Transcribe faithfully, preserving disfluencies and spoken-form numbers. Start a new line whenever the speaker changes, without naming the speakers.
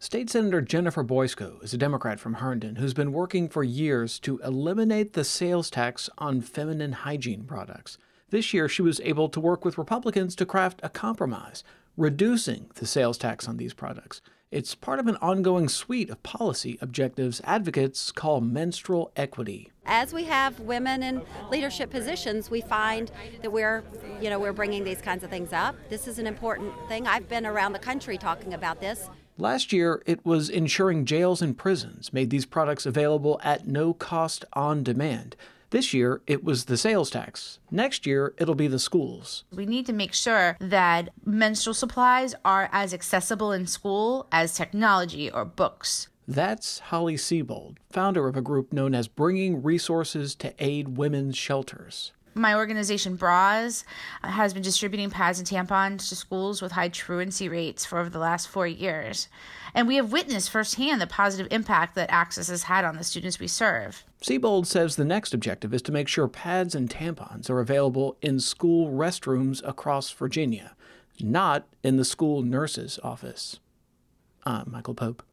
State Senator Jennifer Boysko is a Democrat from Herndon who's been working for years to eliminate the sales tax on feminine hygiene products. This year, she was able to work with Republicans to craft a compromise, reducing the sales tax on these products. It's part of an ongoing suite of policy objectives advocates call menstrual equity.
As we have women in leadership positions, we find that we're, you know, we're bringing these kinds of things up. This is an important thing. I've been around the country talking about this.
Last year, it was ensuring jails and prisons made these products available at no cost on demand. This year, it was the sales tax. Next year, it'll be the schools.
We need to make sure that menstrual supplies are as accessible in school as technology or books.
That's Holly Siebold, founder of a group known as Bringing Resources to Aid Women's Shelters.
My organization, Bras, has been distributing pads and tampons to schools with high truancy rates for over the last four years. And we have witnessed firsthand the positive impact that Access has had on the students we serve.
Siebold says the next objective is to make sure pads and tampons are available in school restrooms across Virginia, not in the school nurse's office. I'm Michael Pope.